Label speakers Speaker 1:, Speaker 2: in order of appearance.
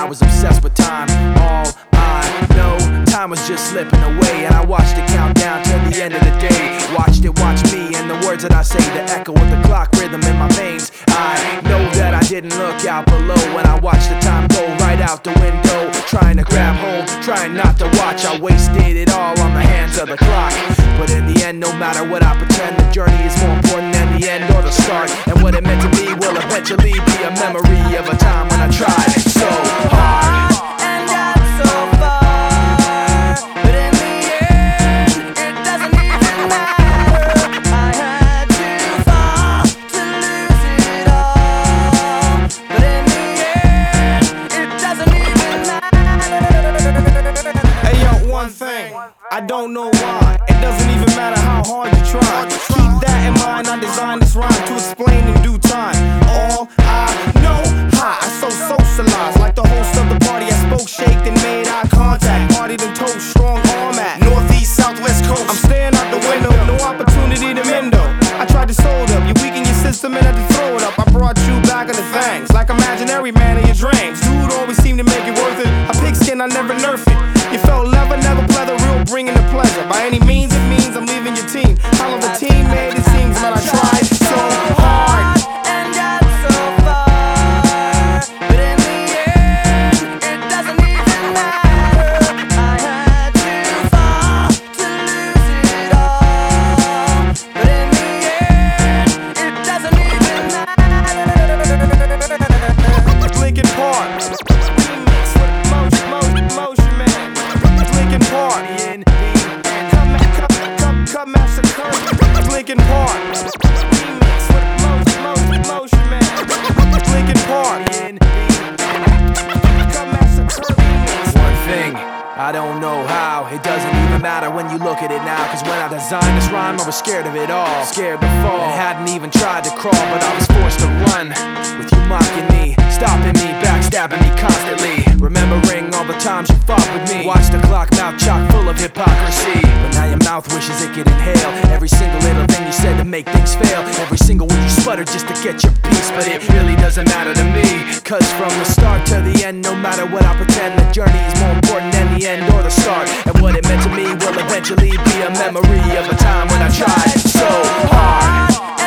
Speaker 1: I was obsessed with time. All I know, time was just slipping away, and I watched it count down to the end of the day. Watched it watch me, and the words that I say, the echo of the clock rhythm in my veins. I know that I didn't look out below when I watched the time go right out the window. Trying to grab hold, trying not to watch. I wasted it all on the hands of the clock. But in the end, no matter what I pretend, the journey is more important than the end or the start. And what it meant to me will eventually be a memory of a time when I tried so hard.
Speaker 2: I don't know why, it doesn't even matter how hard you try. Keep that in mind, I designed this rhyme to explain in due time. All I know, I so socialized. Like the host of the party, I spoke, shaked, and made eye contact. Partied and told strong arm at Northeast, Southwest coast. I'm staring out the window, no opportunity to mend up. I tried to sold up, you weaken your system and had to throw it up. I brought you back into things, like imaginary man in your dreams. Dude always seemed to make it worth it. A pigskin, I never nerf it. You felt leather, never pleather, real bringing the pleasure. By any means, it means I'm leaving your team. How long the team made it seems, but I tried so hard and got so far. But in the end, it doesn't even matter. I had to fall to lose it all. But in the end, it doesn't even matter. Linkin Park. Linkin Park. Remix with Motion Man. Linkin Park.
Speaker 1: One thing, I don't know how. It doesn't even matter when you look at it now. Cause when I designed this rhyme, I was scared of it all. Scared to fall, and hadn't even tried to crawl. But I was forced to run, with you mocking me, stopping me, backstabbing me constantly. Remembering all the times you fought with me. Watch the clock, mouth chock full of hypocrisy. But now your mouth wishes it could inhale every single little thing you said to make things fail. Every single one you sputter just to get your piece. But it really doesn't matter to me, cause from the start to the end, no matter what I pretend, the journey is more important than the end or the start. And what it meant to me will eventually be a memory of a time when I tried so hard.